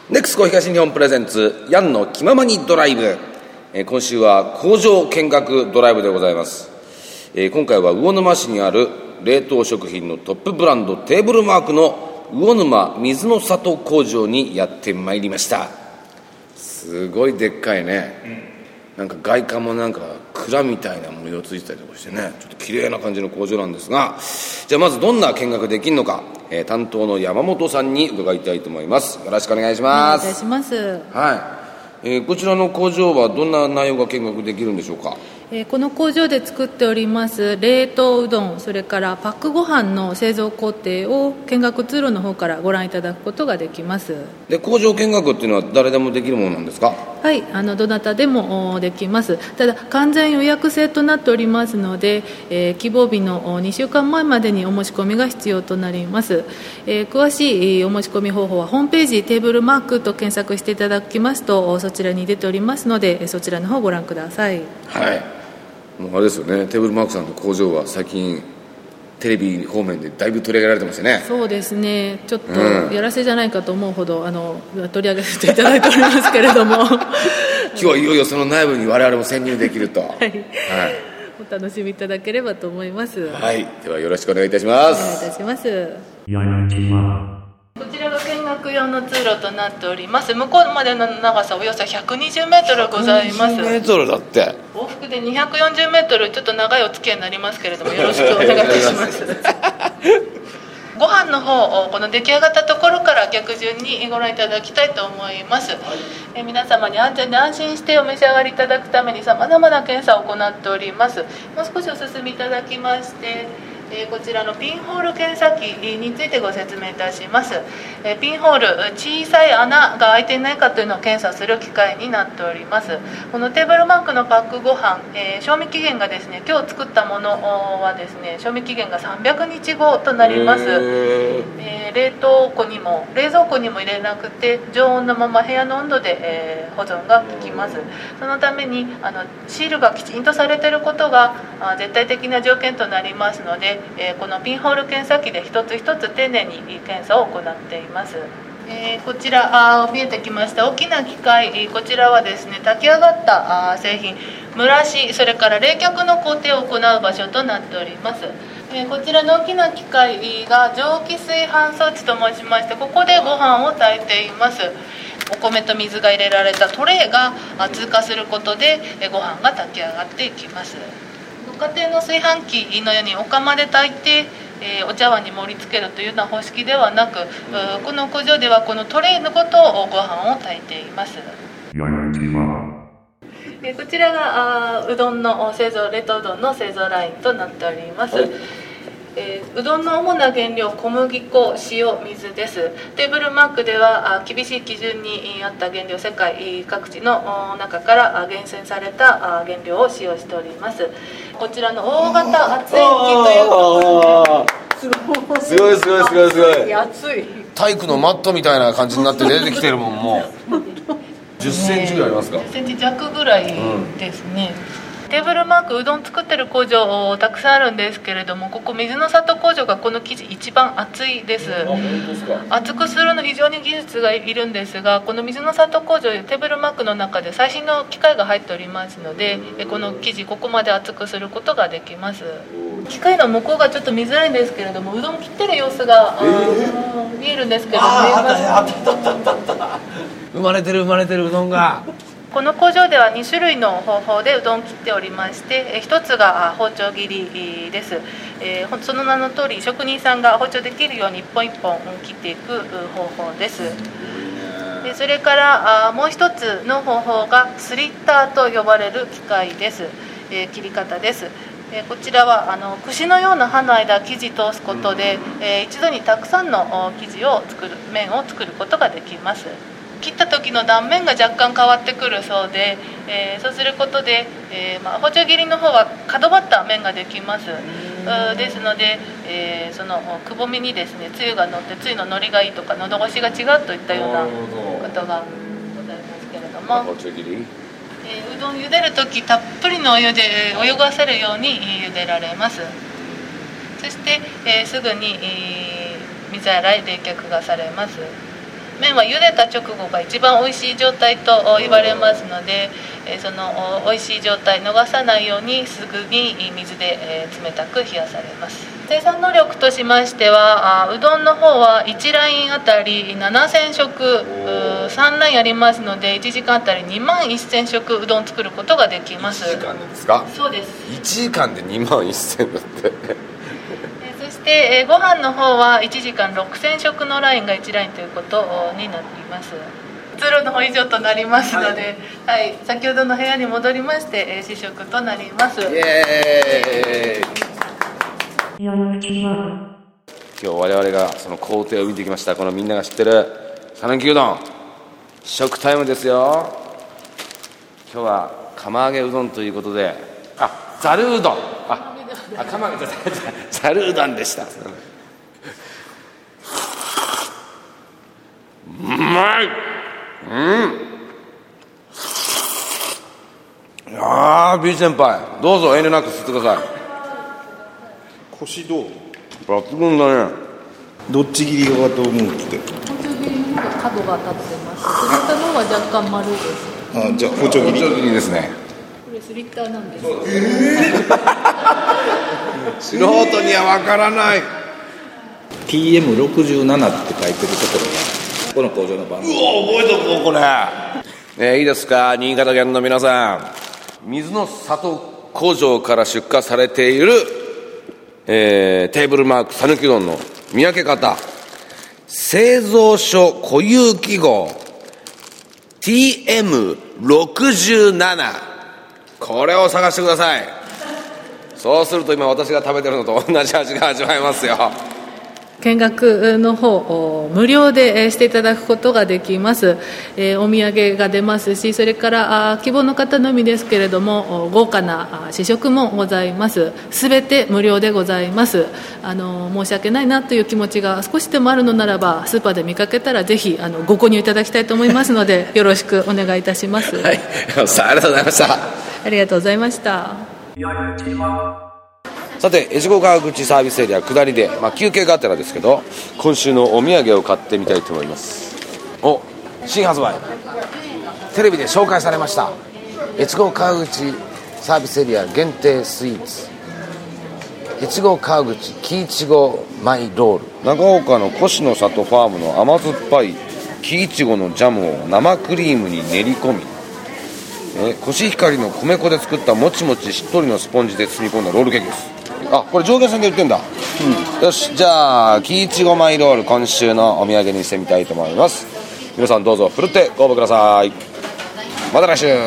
ネクスコ東日本プレゼンツヤンの気ままにドライブ、今週は工場見学ドライブでございます。今回は魚沼市にある冷凍食品のトップブランドテーブルマークの魚沼水の里工場にやってまいりました。すごいでっかいね、なんか外観もなんか蔵みたいな模様ついてたりとかしてね、ちょっと綺麗な感じの工場なんですが、じゃあまずどんな見学できるのか、担当の山本さんに伺いたいと思います。よろしくお願いします。 お願いいたします。 はい、こちらの工場はどんな内容が見学できるんでしょうか。 この工場で作っております冷凍うどん、それからパックご飯の製造工程を見学通路の方からご覧いただくことができます。 で、工場見学っていうのは誰でもできるものなんですか。 はい、どなたでもできます。ただ完全予約制となっておりますので、希望日の2週間前までにお申し込みが必要となります。詳しいお申し込み方法はホームページテーブルマークと検索していただきますとそちらに出ておりますので、そちらの方をご覧ください。 はい、もうあれですよね、テーブルマークさんの工場は最近テレビ方面でだいぶ取り上げられてますよね。 そうですね、ちょっとやらせじゃないかと思うほど、取り上げていただいておりますけれども今日はいよいよその内部に我々も潜入できると、はい、 お楽しみいただければと思います。 はい、ではよろしくお願いいたします。 お願いいたします。こちらが見学用の通路となっております。向こうまでの長さおよそ120メートルございます。 120メートルだって。 往復で240メートル、ちょっと長いお付き合いになりますけれども、よろしくお願いいたしますご飯の方をこの出来上がったところから逆順にご覧いただきたいと思います。皆様に安全で安心してお召し上がりいただくためにさまざまな検査を行っております。もう少しお進みいただきまして、こちらのピンホール検査機についてご説明いたします。ピンホール、小さい穴が開いていないかというのを検査する機械になっております。このテーブルマークのパックご飯、賞味期限がですね、今日作ったものはですね、賞味期限が300日後となります。冷蔵庫にも入れなくて常温のまま部屋の温度で、保存が効きます。そのためにシールがきちんとされていることが絶対的な条件となりますので、このピンホール検査機で一つ一つ丁寧に検査を行っています。こちら見えてきました大きな機械、こちらはですね、炊き上がった製品蒸らし、それから冷却の工程を行う場所となっております。こちらの大きな機械が蒸気炊飯装置と申しまして、ここでご飯を炊いています。お米と水が入れられたトレイが通過することでご飯が炊き上がっていきます。ご家庭の炊飯器のようにお釜で炊いてお茶碗に盛り付けるというような方式ではなく、この工場ではこのトレイのごとご飯を炊いています。こちらがうどんの製造、冷凍うどんの製造ラインとなっております。うどんの主な原料、小麦粉、塩、水です。テーブルマークでは厳しい基準に合った原料、世界各地の中から厳選された原料を使用しております。こちらの大型圧延機ということで、 すごいすごいすごいすごい、 熱い体育のマットみたいな感じになって出てきてるもん。もう10センチぐらいありますか。 10センチ弱ぐらいですね。テーブルマークうどん作ってる工場たくさんあるんですけれども、ここ水の里工場がこの生地一番厚いです。厚くするの非常に技術がいるんですが、この水の里工場テーブルマークの中で最新の機械が入っておりますので、この生地ここまで厚くすることができます。機械の向こうがちょっと見づらいんですけれども、うどん切ってる様子が見えるんですけど、 生まれてるうどんが。 この工場では2種類の方法でうどんを切っておりまして、一つが包丁切りです。その名の通り職人さんが包丁で切るように一本一本切っていく方法です。それからもう一つの方法がスリッターと呼ばれる機械です。切り方です。こちらは串のような刃の間生地通すことで、一度にたくさんの生地を麺を作ることができます。切った時の断面が若干変わってくるそうで、そうすることで、包丁切りの方は角張った麺ができます。ですので、そのくぼみにですね、つゆが乗ってつゆの乗りがいいとか喉越しが違うといったようなことがございますけれども、うどん茹でる時たっぷりのお湯で泳がせるように茹でられます。そして、すぐに水洗い冷却がされます。 麺は茹でた直後が一番美味しい状態と言われますので、その美味しい状態逃さないようにすぐに水で冷たく冷やされます。生産能力としましては、うどんの方は1ラインあたり7000食、3ラインありますので1時間あたり2万1000食うどん作ることができます。 1時間でですか？ そうです。 1時間で2万1000だってそして、ご飯の方は1時間6000食のラインが1ラインということになっています。通路の方以上となりますので、はい、先ほどの部屋に戻りまして、試食となります。イエーイ。今日我々がその工程を見てきました。このみんなが知ってる讃岐うどん試食タイムですよ。今日は釜揚げうどんということで、ざるうどん、釜揚げざるうどんでした。うまい。いやー、B 先輩どうぞ遠慮なく吸ってください。 腰どう？ 抜群だね。 どっち切りがと思うって。 包丁切りの方が角が立ってます。スリッターの方は若干丸です。 じゃあ包丁切りですね。 これスリッターなんです。 素人にはわからない。 TM67 って書いてるところがこの工場の番号。 覚えとこうこれ。いいですか、新潟県の皆さん。水の里工場から出荷されている、テーブルマーク讃岐うどんの見分け方、製造所固有記号 TM67、 これを探してください。そうすると今私が食べてるのと同じ味が味わえますよ。 見学の方無料でしていただくことができます。お土産が出ますし、それから希望の方のみですけれども豪華な試食もございます。すべて無料でございます。申し訳ないなという気持ちが少しでもあるのならば、スーパーで見かけたらぜひご購入いただきたいと思いますのでよろしくお願いいたします。 はい、ありがとうございました。 ありがとうございました。 さて、越後川口サービスエリア下りで、休憩がてらですけど、今週のお土産を買ってみたいと思います。新発売、テレビで紹介されました越後川口サービスエリア限定スイーツ、越後川口木いちごマイロール。長岡の越の里ファームの甘酸っぱい木いちごのジャムを生クリームに練り込み、コシヒカリの米粉で作ったもちもちしっとりのスポンジで包み込んだロールケーキです。これ上下線で売ってんだ。よし、じゃあ木いちごマイロール今週のお土産にしてみたいと思います。皆さんどうぞふるってご応募ください。また来週。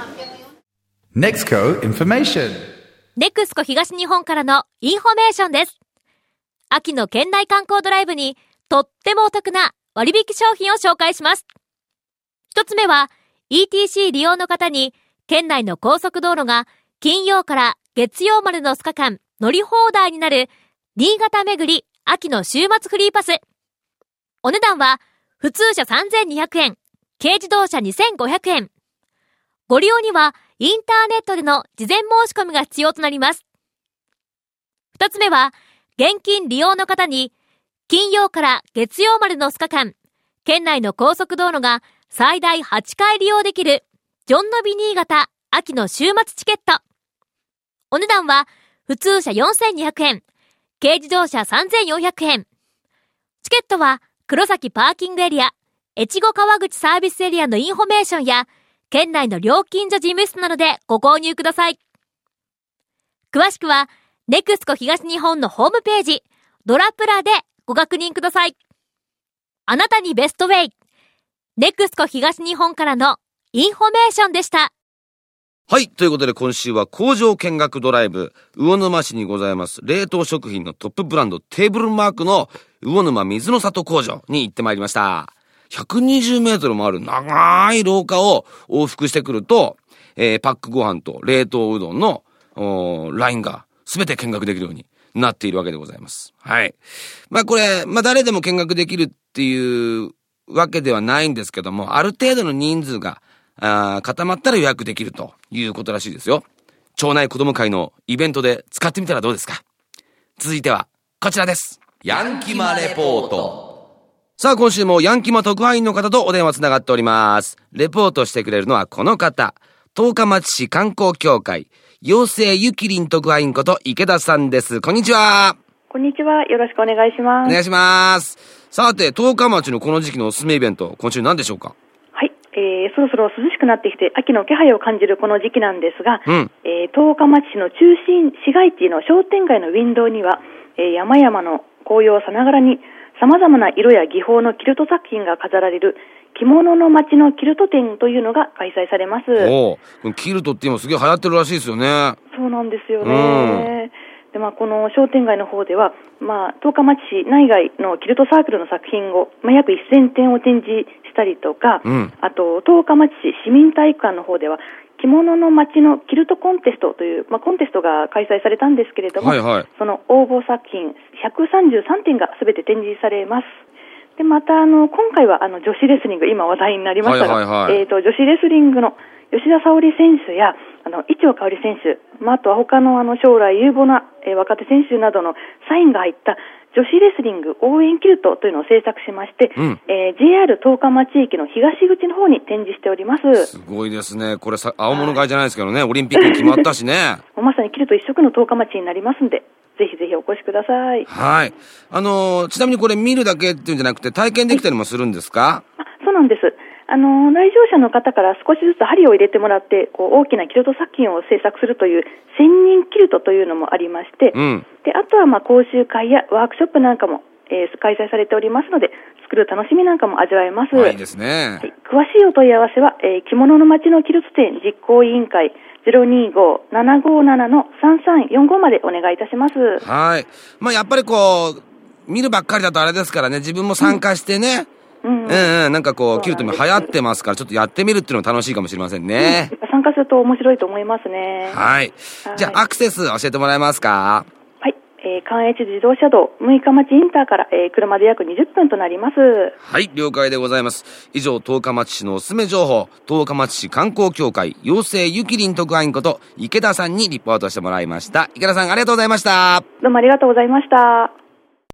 NEXCO Information。 NEXCO 東日本からのインフォメーションです。秋の県内観光ドライブにとってもお得な割引商品を紹介します。一つ目は ETC 利用の方に県内の高速道路が金曜から月曜までの2日間乗り放題になる新潟めぐり秋の週末フリーパス。お値段は普通車3200円、軽自動車2500円。ご利用にはインターネットでの事前申し込みが必要となります。二つ目は現金利用の方に金曜から月曜までの2日間県内の高速道路が最大8回利用できるジョンノビ新潟秋の週末チケット。お値段は普通車4200円、軽自動車3400円。チケットは黒崎パーキングエリア、越後川口サービスエリアのインフォメーションや県内の料金所事務室などでご購入ください。詳しくはNEXCO東日本のホームページドラプラでご確認ください。あなたにベストウェイ、NEXCO東日本からのインフォメーションでした。 はい。ということで今週は工場見学ドライブ、魚沼市にございます冷凍食品のトップブランドテーブルマークの魚沼水の里工場に行ってまいりました。120メートルもある長い廊下を往復してくると、パックご飯と冷凍うどんのラインがすべて見学できるようになっているわけでございます。はい。これ、誰でも見学できるっていうわけではないんですけども、ある程度の人数が固まったら予約できるということらしいですよ。町内子ども会のイベントで使ってみたらどうですか。続いてはこちらです。ヤンキマレポート。 さあ、今週もヤンキマ特派員の方とお電話つながっております。レポートしてくれるのはこの方。十日町市観光協会、妖精ゆきりん特派員こと池田さんです。こんにちは。 こんにちは。よろしくお願いします。 お願いします。さて、十日町のこの時期のおすすめイベント、今週何でしょうか？ はい。そろそろ涼しくなってきて、秋の気配を感じるこの時期なんですが、十日町市の中心市街地の商店街のウィンドウには、山々の紅葉さながらに、様々な色や技法のキルト作品が飾られる着物の街のキルト展というのが開催されます。 キルトって今すげえ流行ってるらしいですよね。 そうなんですよね。で、この商店街の方では、十日町市内外のキルトサークルの作品を、約1000点を展示したりとか、あと十日町市市民体育館の方では着物の街のキルトコンテストという、コンテストが開催されたんですけれども、その応募作品133点がすべて展示されます。で、また今回は女子レスリング、今話題になりましたが、女子レスリングの吉田沙保里選手や伊調香織選手、あとは他の将来有望な若手選手などのサインが入った女子レスリング応援キルトというのを制作しまして、JR 十日町駅の東口の方に展示しております。 すごいですね。これ青物買いじゃないですけどね、オリンピックに決まったしね。 まさにキルト一色の十日町になりますんで、ぜひぜひお越しください。 はい。ちなみにこれ見るだけっていうんじゃなくて体験できたりもするんですか？ そうなんです。来場者の方から少しずつ針を入れてもらって、大きなキルト作品を制作するという専任キルトというのもありまして、で、あとは講習会やワークショップなんかも、開催されておりますので、作る楽しみなんかも味わえます。 いいですね。 詳しいお問い合わせは、着物の街のキルト展実行委員会 025-757-3345 までお願いいたします。 はい。やっぱり見るばっかりだとあれですからね、自分も参加してね、なんかキルトも流行ってますから、ちょっとやってみるっていうのも楽しいかもしれませんね。 参加すると面白いと思いますね。 はい。じゃあ、アクセス教えてもらえますか？ はい。関越自動車道六日町インターから、車で約20分となります。 はい、了解でございます。以上、十日町市のおすすめ情報、十日町市観光協会、妖精ゆきりん特派員こと池田さんにリポートしてもらいました。池田さん、ありがとうございました。 どうもありがとうございました。